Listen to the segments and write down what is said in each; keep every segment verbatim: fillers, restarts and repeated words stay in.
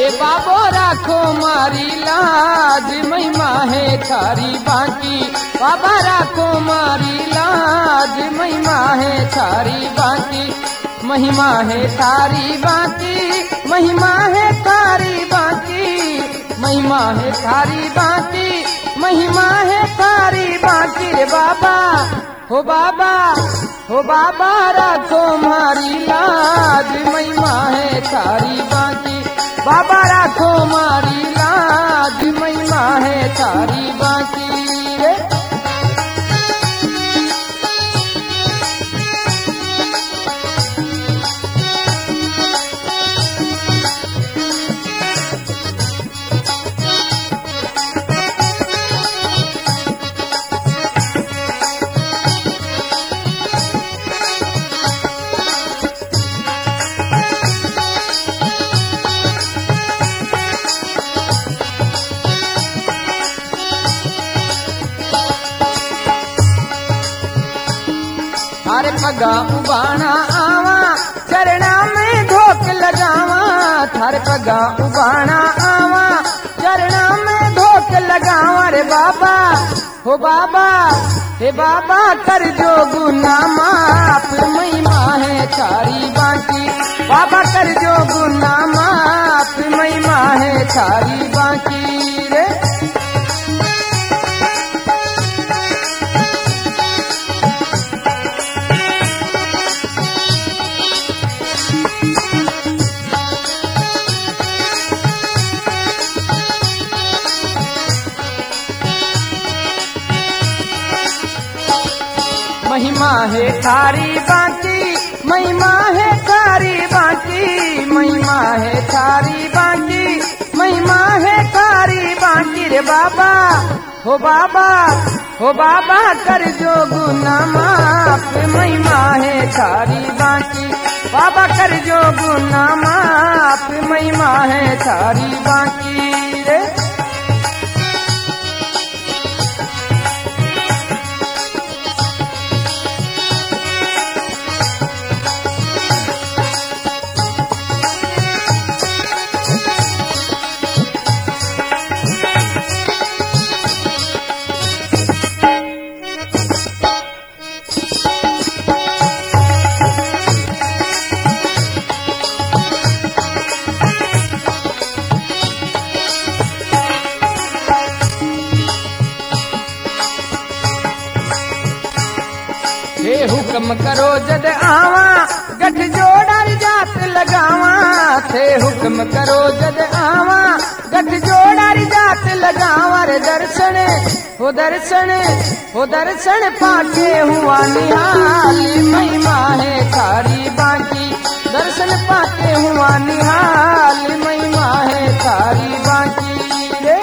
हे बाबो राखो मारी लाज, महिमा है थारी बाकी। बाबा राखो मारी लाज, महिमा है थारी बाकी। महिमा है थारी बाकी, महिमा है थारी बाकी। महिमा है थारी बाकी, महिमा है थारी बाकी। रे बाबा हो बाबा हो बाबा राखो मारी लाज, महिमा है थारी बाकी। बाबा राखो मारी लाज, महिमा है थारी बाकी रे। थारे पगा उबाना आवा, चरणा में धोक लगावा। थारे पगा उबाना आवा, चरणा में धोक लगावा। रे बाबा हो बाबा हे बाबा कर जो गुना माफ, महिमा है थारी बाकी। बाबा कर जो गुना माफ, महिमा है थारी बाकी रे। महिमा है थारी बाकी, महिमा है थारी बाकी। महिमा है थारी बाकी, महिमा है थारी बाकी। रे बाबा हो बाबा हो बाबा कर जो गुना माफ, महिमा है थारी बाकी। बाबा कर जो गुना माफ, महिमा है थारी बाकी रे। हे हुक्म करो जद आवा, गठ जोड़र जात लगावा। थे हुक्म करो जद आवा, गठ जोड़र जात लगावा। रे दर्शन हो दर्शन हो दर्शन पाके हुआ निहाल, महिमा है थारी बाकी। दर्शन पाके हुआ निहाल, महिमा है थारी बाकी रे।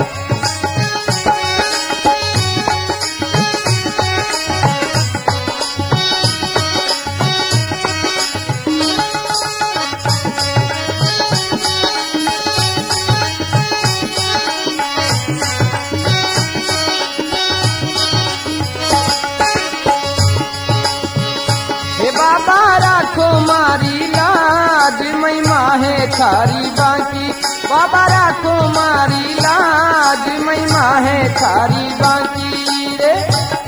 बाबा राखो मारी लाज, महिमा है थारी बाकी। बाबा राखो मारी लाज, महिमा है थारी बाकी रे।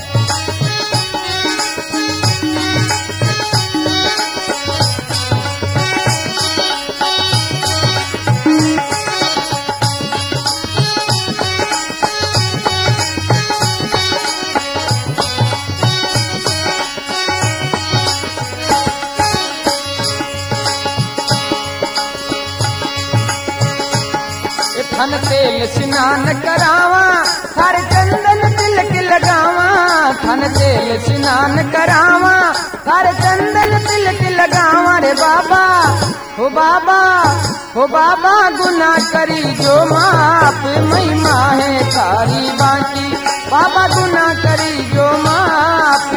थन तेल स्नान करावा, थारे चंदन तिलक लगावा। थन तेल स्नान करावा, थारे चंदन तिलक लगावा। रे बाबा हो बाबा हो बाबा गुना करी जो माफ, महिमा है थारी बाकी। बाबा गुना करी जो माफ।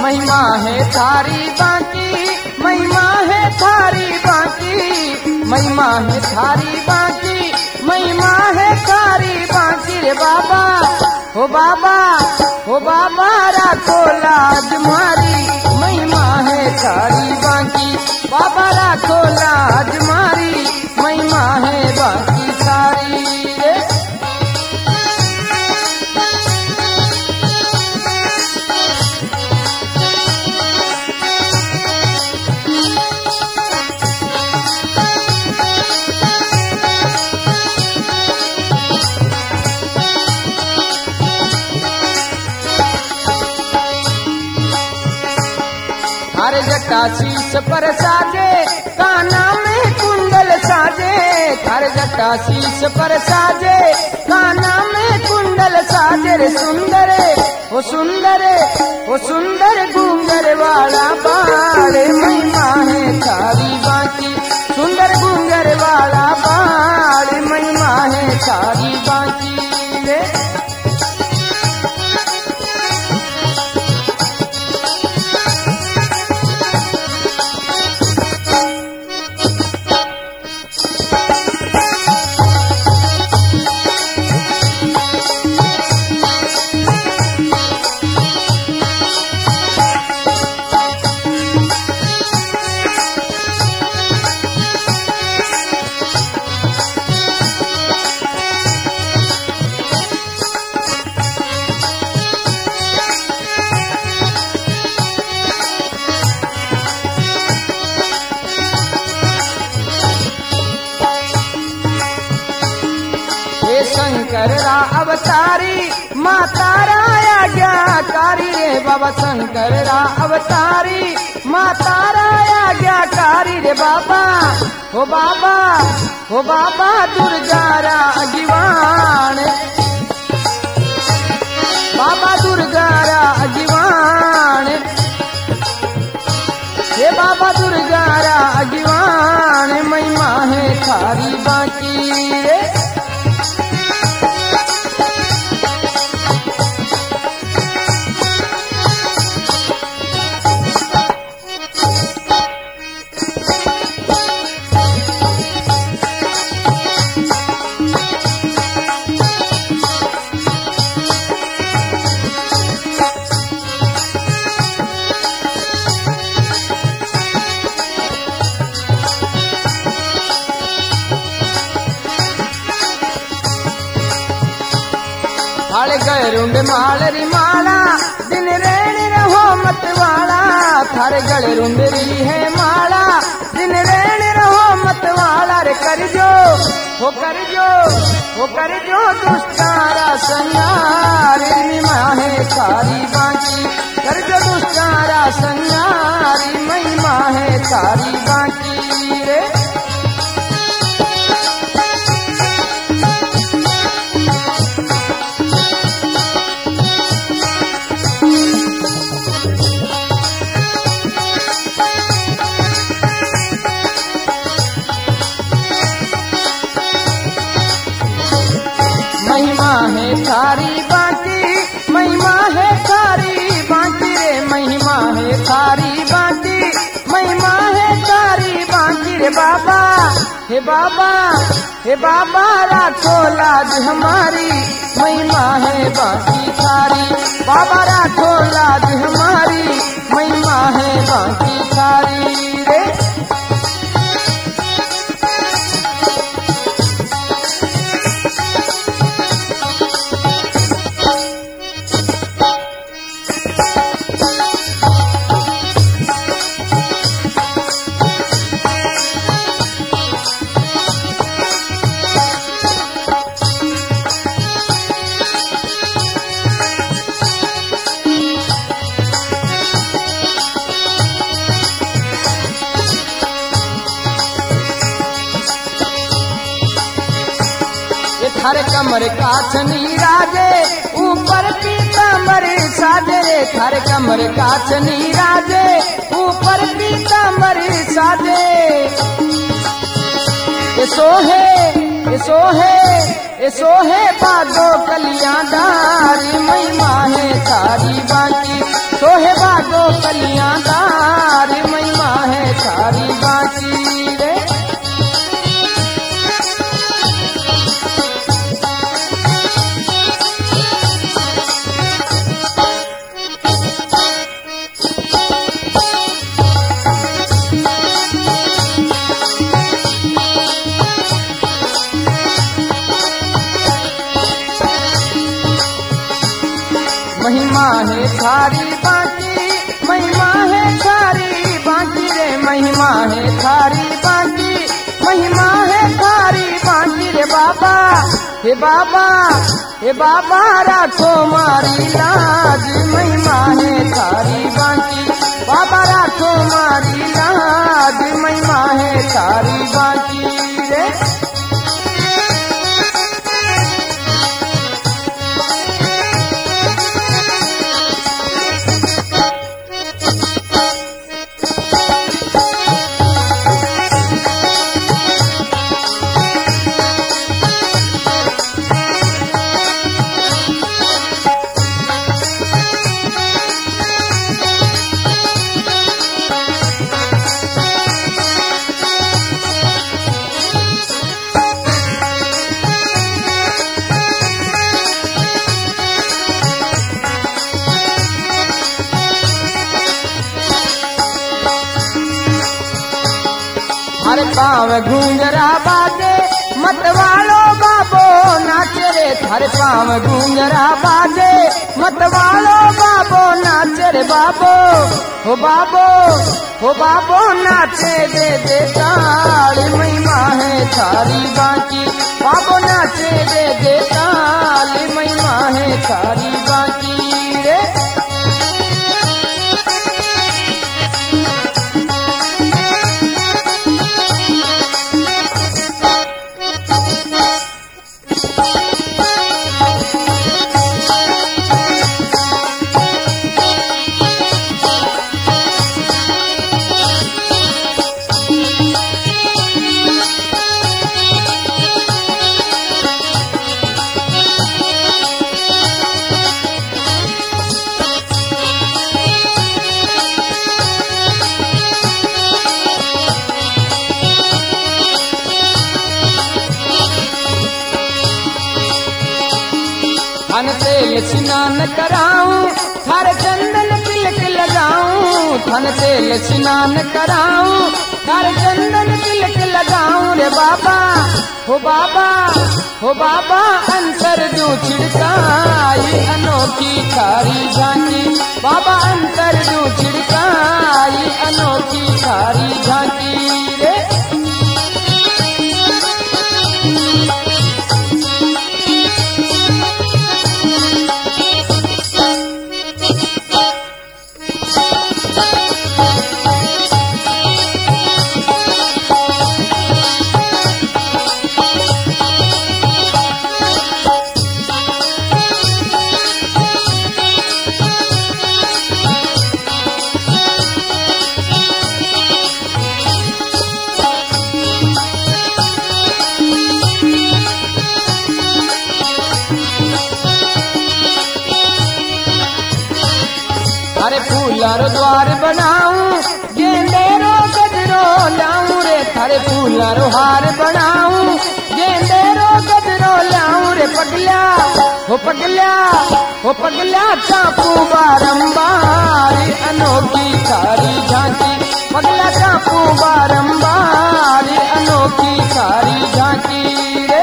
महिमा है थारी बाकी, महिमा है थारी बाकी, महिमा है थारी बाकी, महिमा है थारी बाकी रे बाबा, हो बाबा, हो बाबा राखो लाज मारी, महिमा है थारी बाकी, बाबा राखो लाज मारी, महिमा है बाकी सारी रे। थारे जटा शीश पर साजे, काना में कुंडल साजे, थारे जटा शीश पर साजे, काना में कुंडल साजे रे सुंदर, वो सुंदर, वो सुंदर घूंगर वाला बाल, महिमा है थारी बाकी, सुंदर घूंगर वाला बाल, महिमा है थारी बाकी रे। शंकर रा अवतारी, माता राया ज्ञाकारी रे बाबा, शंकर रा अवतारी, माता राया ज्ञाकारी रे बाबा, हो बाबा, हो बाबा दुर्गा रा अगिवान, बाबा दुर्गा रा अगिवान, हे बाबा दुर्गा रा अगिवान, महिमा है थारी बाकी रे। थारे गरुंड माल री माला, दिन रेण रहो मत वाला, थारे गरुंड री है माला, दिन रेण रहो मत वाला रे, कर जो हो कर जो हो कर जो दुष्टारा संगार, महिमा है थारी बाकी, कर जो दुष्टारा संगार, महिमा है थारी बाकी रे। महिमा है थारी बाकी, महिमा है थारी बाकी रे, महिमा है थारी बाकी, महिमा है थारी बाकी रे बाबा, हे बाबा, हे बाबा राखो लाज हमारी, महिमा है बाकी थारी, बाबा राखो लाज हमारी, महिमा है बाकी थारी रे। थारे कमर का छनी राजे, ऊपर पीताम्बर साजे रे, थारे कमर का छनी राजे, ऊपर पीताम्बर साजे, ये सोहे, ये सोहे, ये सोहे बादो कलियां दारी, महिमा है थारी बाकी, सोहे बागो कलियां दार महिमा है थारी बाकी रे। महिमा है थारी बाकी, महिमा है थारी बाकी रे, महिमा है थारी बाकी, महिमा है थारी बाकी रे बाबा। हे बाबा हे बाबा राखो मारी लाज, महिमा है थारी बाकी, बाबा राखो मारी लाज, महिमा है थारी बाकी रे। हर पाँव घूंगरा बाजे मतवालो बाबो नाचे रे, हर पाँव घूंगरा बाजे मतवालो बाबो नाचे रे बाबो। हो बाबो हो बाबो नाचे दे दे ताल, महिमा है थारी बाकी, बाबो नाचे दे दे ताल, महिमा है थारी बाकी रे। थान तेल स्नान कराऊं, थारे चंदन तिलक लगाऊं, थान तेल स्नान कराऊं, थारे चंदन तिलक लगाऊं रे बाबा। हो बाबा हो बाबा अंतर दू छिड़काई, अनोखी थारी झांकी, बाबा अंतर दू छिड़काई, अनोखी थारी झांकी रे। अरे फूलारो द्वार बनाऊं, गेंदेरो गजरो लाऊं रे, थारे फूलारो हार बनाऊं, गेंदेरो गजरो लाऊं रे पगला। हो पगला हो पगला चापू बारंबार, अनोखी थारी झांकी, पगला चापू बारंबार, अनोखी थारी झांकी रे।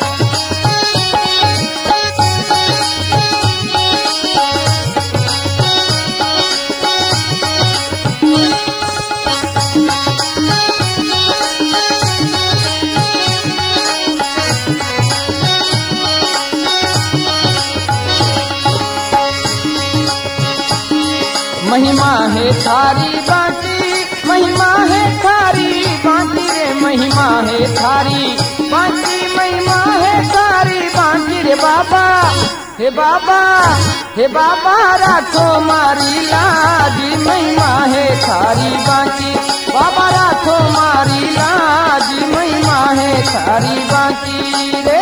महिमा है थारी बाकी, महिमा है थारी बाकी रे, महिमा है थारी बाकी, महिमा है थारी बाकी रे बाबा। हे बाबा हे बाबा राखो मारी लाज, महिमा है थारी बाकी, बाबा राखो मारी लाज, महिमा है थारी बाकी रे।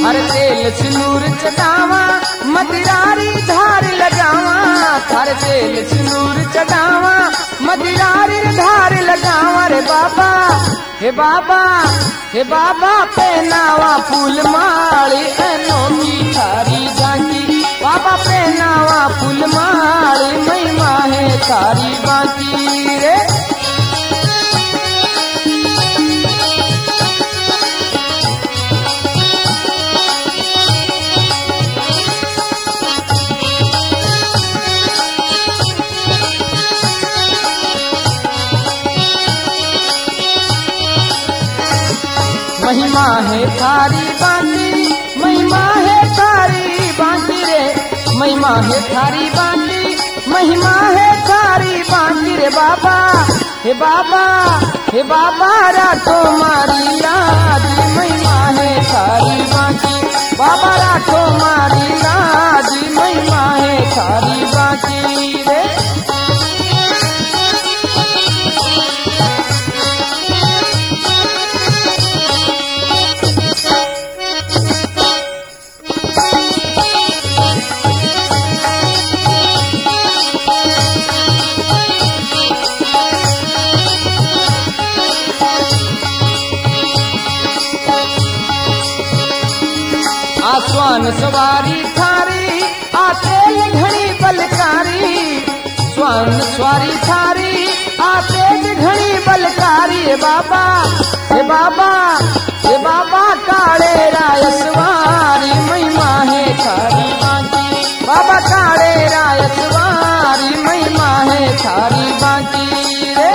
हर तेल सिंदूर चढ़ावा मदिरारी धार लगावा हर तेल सिंदूर चढ़ावा मदिरारी धार लगावा रे बाबा हे बाबा हे बाबा पहनावा फूल माली अनोखी थारी झांकी बाबा पहनावा फूल माली महिमा है थारी बाकी रे महिमा है थारी बांकी महिमा है थारी बांकी रे महिमा है थारी बांकी महिमा है थारी बांकी रे बाबा हे बाबा हे बाबा रातो मारी लाज महिमा है थारी बांकी बाबा रातो मारी लाज महिमा है थारी बांकी रे स्वान सवारी थारी आतेल घड़ी बलकारी स्वान सवारी थारी आतेल घड़ी बलकारी हे बाबा हे बाबा हे बाबा काले राय सवारी महिमा है थारी बांकी बाबा काले राय सवारी महिमा है थारी बांकी रे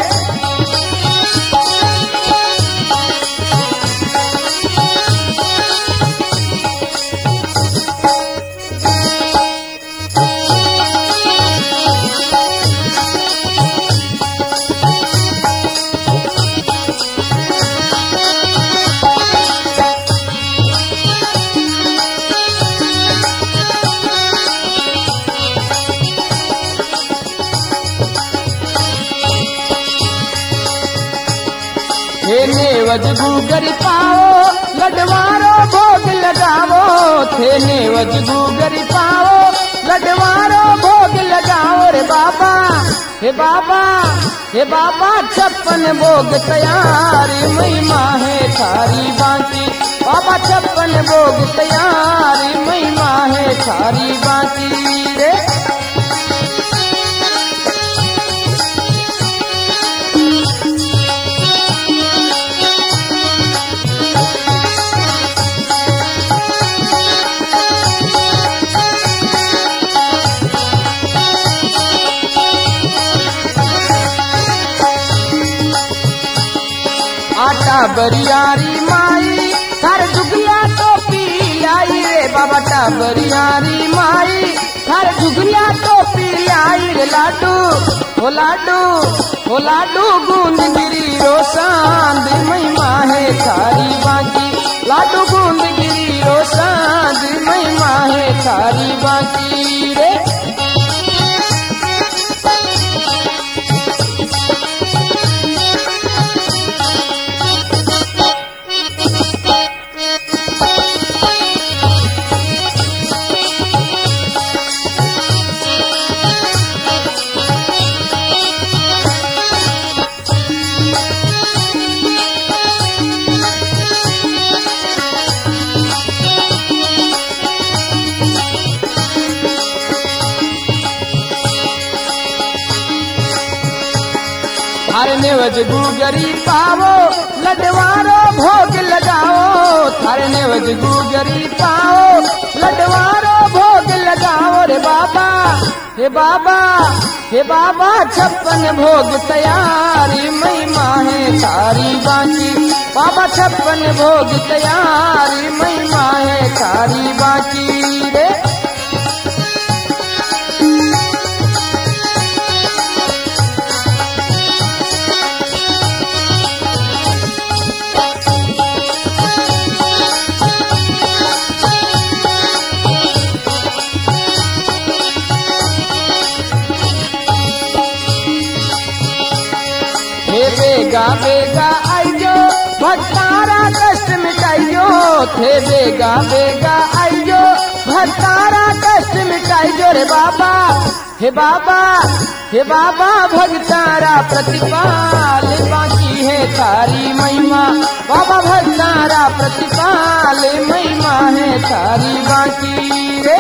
थे नेवज गूगर पाओ लडवारो भोग लगावो थे नेवज गूगर पाओ लडवारो भोग लगाओ रे बाबा हे बाबा हे बाबा छप्पन भोग तैयारी महिमा है थारी बांकी बाबा छप्पन भोग तैयारी महिमा है थारी बांकी रे आटा बरियारी माई थार जुगला तो पी लाई रे बाबा टा बरियारी माई थार जुगला तो पी लाई रे लाडू हो लाडू हो लाडू गूंद गिरी रोसांद महिमा है थारी बांकी लाडू गूंद गिरी रोसांद महिमा है थारी बांकी रे थारे नेवज गूगरी पावो लडवारो भोग लगाओ थारे नेवज गूगरी पाओ लडवारो भोग लगाओ रे बाबा हे बाबा हे बाबा छप्पन भोग तैयारी महिमा है थारी बांकी बाबा छप्पन भोग तैयारी महिमा है थारी बांकी रे बेगा बेगा आइयो भक्तारा कष्ट मिटाइयो थे बेगा बेगा आइजो भक्तारा कष्ट मिटाइजो रे बाबा हे बाबा हे बाबा भक्तारा प्रतिपाल बाकी है तारी महिमा बाबा भक्तारा प्रतिपाल महिमा है तारी बाकी रे।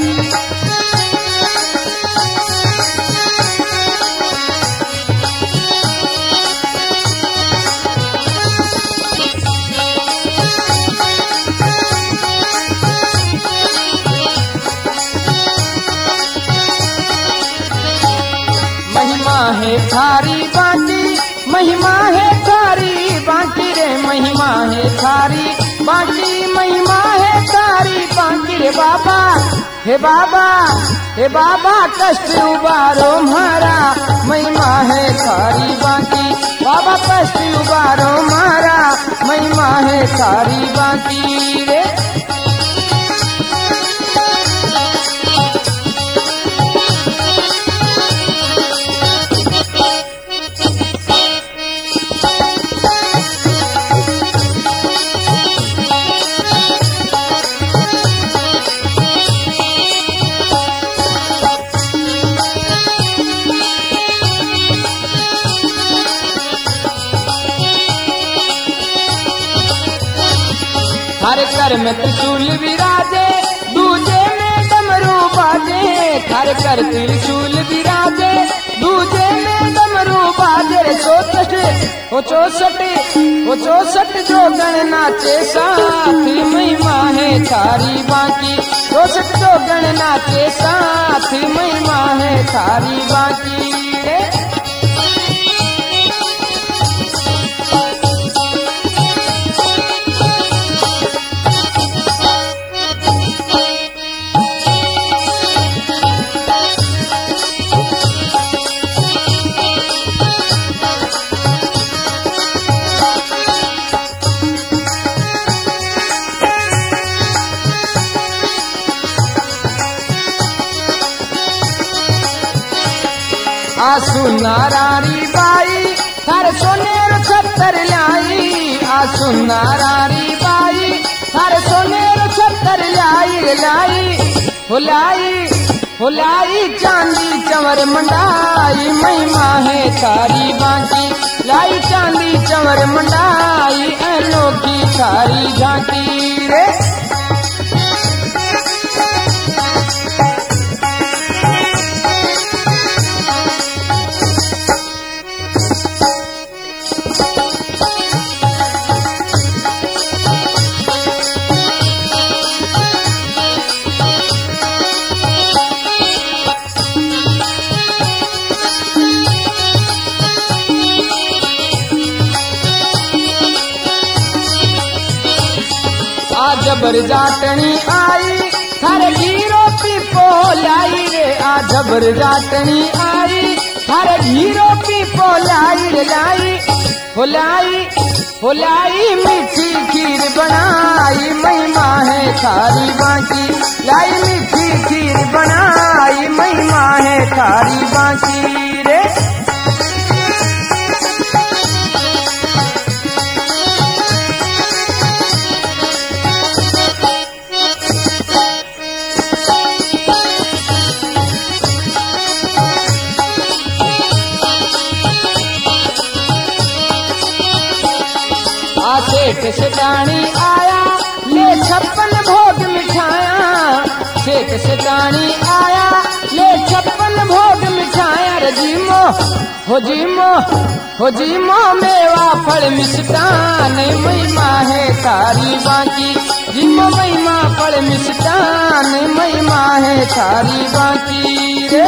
है थारी बाकी महिमा है थारी बाकी रे महिमा है थारी बाकी महिमा है थारी बाकी रे बाबा हे बाबा हे बाबा कष्ट उबारो मारा महिमा है थारी बाकी बाबा कष्ट उबारो मारा महिमा है थारी बाकी रे। हर कर में त्रिशूल विराजे दूजे में डमरू बाजे हर कर त्रिशूल विराजे दूजे में डमरू बाजे रे चौसठ वो चौसठ वो चौसठ जो गण नाचे साथी महिमा है थारी बाकी चौसठ जो गण नाचे साथी महिमा है थारी बाकी रे। आसू नारारी बाई हर सोनेर छत्तर लाई आसू नारारी बाई हर सोनेर छत्तर लाई लाई हुलाई हुलाई चांदी चंवर मंडाई महिमा है थारी बाकी लाई चांदी चंवर मंडाई अनोखी थारी झांकी रे। जबर जाटनी आई हर घीरो पीपो लाई रे आ जबर जाटनी आई हर घीरो पीपो लाई रे लाई होलाई होलाई मीठी खीर बनाई महिमा है थारी बाकी लाई मीठी खीर बनाई महिमा है थारी बाकी रे। सेठ सेठानी आया ले छप्पन भोग मिठाया सेठ सेठानी आया ले छप्पन भोग मिठाया रे जीमो हो जीमो हो जीमो मेवा फल मिष्टान महिमा है थारी बाकी जीमो महिमा फल मिष्टान महिमा है थारी बाकी रे।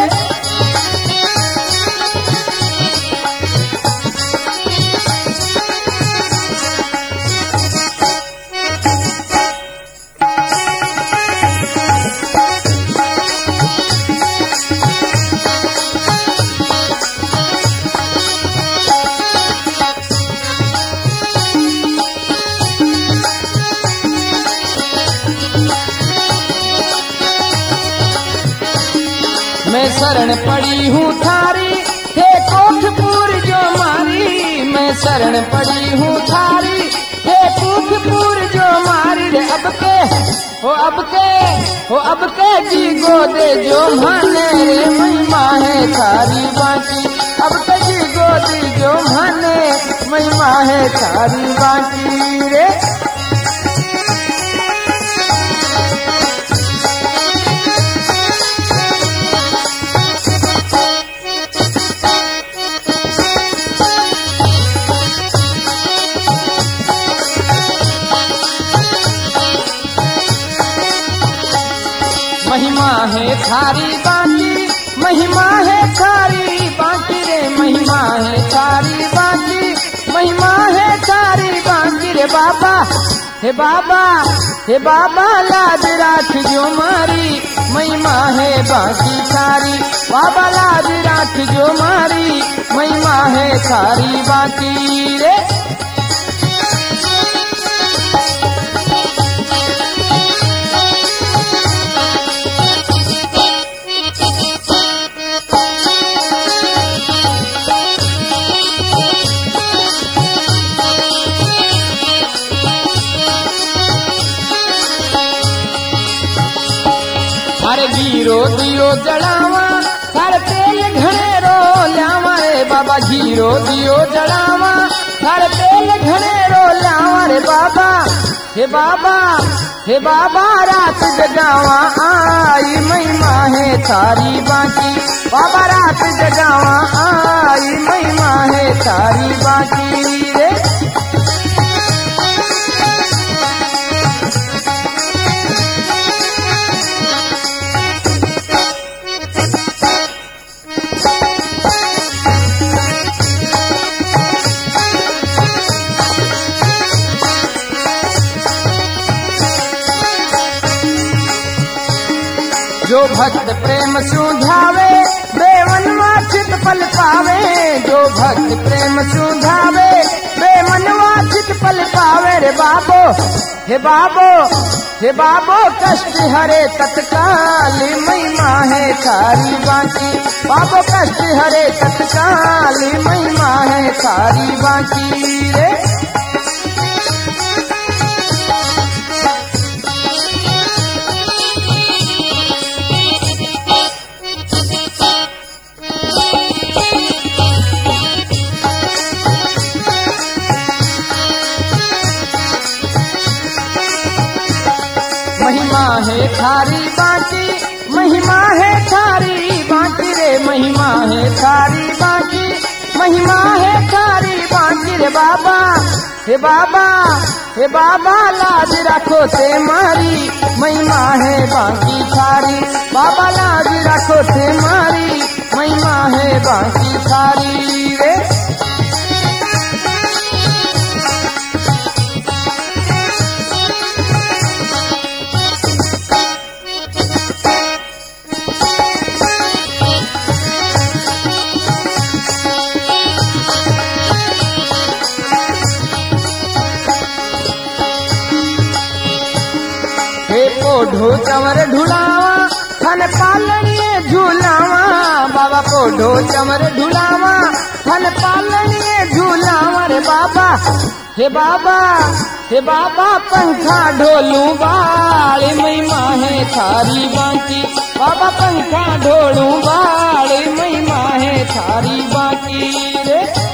मैं शरण पड़ी हूँ थारी थे कोटपुर जो मारी मैं शरण पड़ी हूँ थारी थे कोटपुर जो मारी रे अब के हो अब के हो अब के जी गोदे जो माने रे महिमा है थारी बाकी अब के जी गोदी जो माने महिमा है थारी बाकी रे। महिमा है थारी बाकी महिमा है थारी बाकी रे महिमा है थारी बाकी महिमा है थारी बाकी रे बाबा हे बाबा हे बाबा लाज राख जो मारी महिमा है बाकी थारी बाबा लाज राख जो मारी महिमा है थारी बाकी रे। अरे जीरो दियो जड़ावा हर तेल घनेरो ल्यावा रे बाबा जीरो दियो जड़ावा हर तेल घनेरो ल्यावा रे बाबा हे बाबा हे बाबा रात जगावा आई महिमा है थारी बाकी बाबा रात जगावा आई महिमा है थारी बाकी रे। जो भक्त प्रेम सुधावे बेमन वाचित पल पावे जो भक्त प्रेम सुधावे बेमन वाचित पल पावे रे बाबो हे बाबो हे बाबो कष्ट हरे तत्काल महिमा है थारी बाकी बाबो कष्ट हरे तत्काल महिमा है थारी बाकी रे। महिमा है थारी बाकी महिमा है थारी बाकी रे महिमा है थारी बाकी महिमा है थारी बाकी रे बाबा हे बाबा हे बाबा लाज रखो से मारी महिमा है बाकी थारी बाबा लाज रखो से मारी महिमा है बाकी थारी रे। पोढ़ो चमर ढुलावा फन पालनिए झूलावा बाबा पोढ़ो चमर ढुलावा फन पालनिए झूलावा रे बाबा हे बाबा हे बाबा पंखा ढोलू बाल महिमा है थारी बाकी बाबा पंखा ढोलू बाल महिमा है थारी बाकी रे।